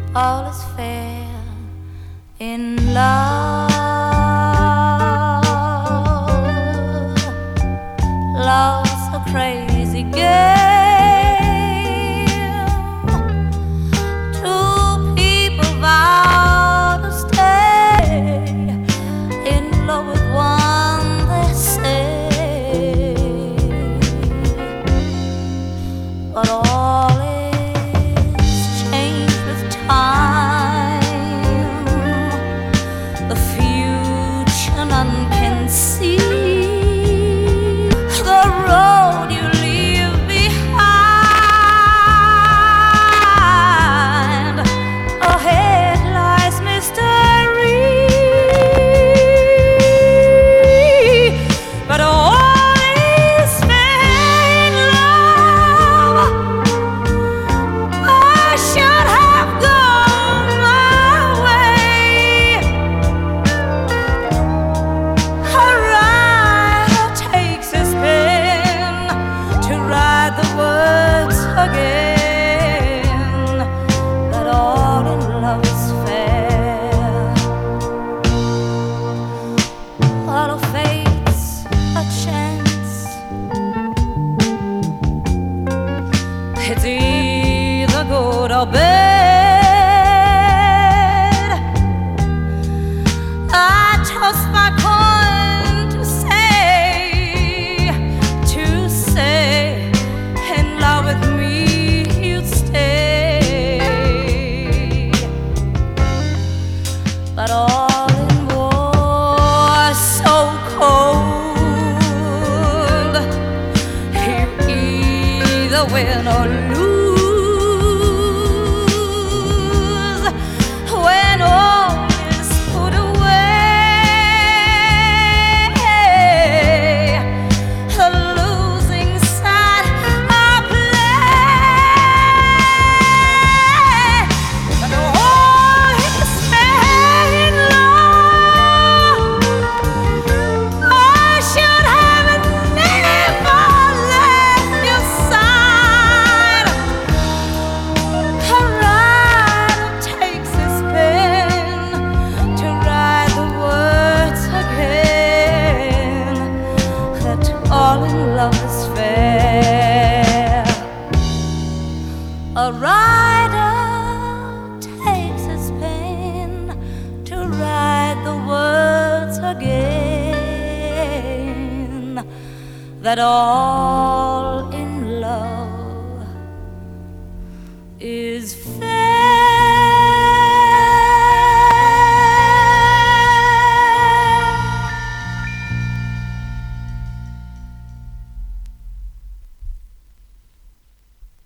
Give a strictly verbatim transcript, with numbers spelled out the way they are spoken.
all is fair in love. Love's a crazy game. Two people vow to stay in love with one, they say, but all is changed with time. The future none can see. The road you leave behind, ahead lies mystery. But all is fair in love. I should have gone my way. A rider takes his pen to write the words again, that all in love is fair. All of fate's a chance. It's either good or bad. I toss my coin to say, to say, in love with me you'd stay. But all in war so cold, you either win or lose. When all is put away, the losing side I play. And all is fair in love. I should have never left your side. A rider takes his pen to write the words again, that all in love is fair. A rider takes his pen to write the words again, that all in love is fair.